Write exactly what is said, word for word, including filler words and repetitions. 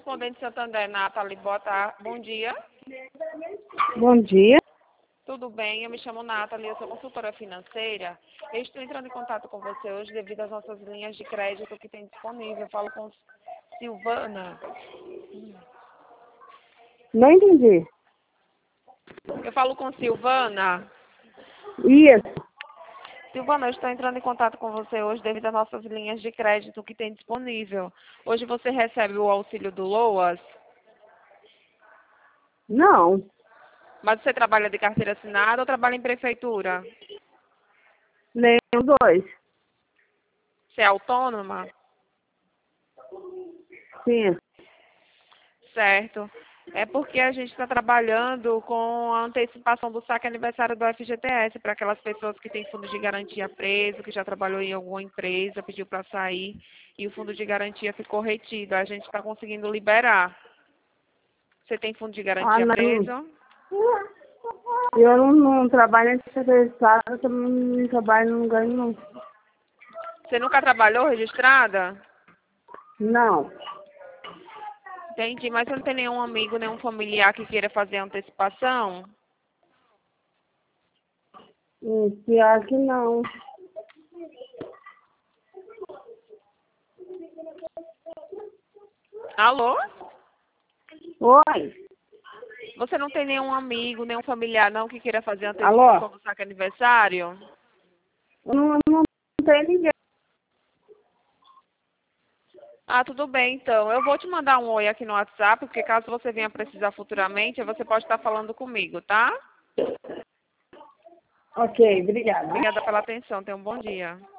Correspondente Santander, Nathalie, boa tarde. Bom dia. Bom dia. Tudo bem? Eu me chamo Nathalie, eu sou consultora financeira. Eu estou entrando em contato com você hoje devido às nossas linhas de crédito que tem disponível. Eu falo com Silvana. Não entendi. Eu falo com Silvana. Isso. Silvana, eu estou entrando em contato com você hoje devido às nossas linhas de crédito que tem disponível. Hoje você recebe o auxílio do LOAS, Não. mas você trabalha de carteira assinada ou trabalha em prefeitura? Nem os dois. Você é autônoma? Sim. Certo. É porque a gente está trabalhando com a antecipação do saque aniversário do F G T S para aquelas pessoas que têm fundo de garantia preso, que já trabalhou em alguma empresa, pediu para sair e o fundo de garantia ficou retido. A gente está conseguindo liberar. Você tem fundo de Ah, garantia não. preso? Eu não, não trabalho em secretária, eu também não trabalho, não ganho, não. Você nunca trabalhou registrada? Não. Entendi, mas você não tem nenhum amigo, nenhum familiar que queira fazer antecipação? Hum, Pior que não. Alô? Oi. Você não tem nenhum amigo, nenhum familiar não que queira fazer Alô? antecipação do saque aniversário? Eu não, não tem ninguém. Ah, tudo bem, então. Eu vou te mandar um oi aqui no WhatsApp, porque caso você venha precisar futuramente, você pode estar falando comigo, tá? Ok, obrigada. Obrigada pela atenção. Tenha um bom dia.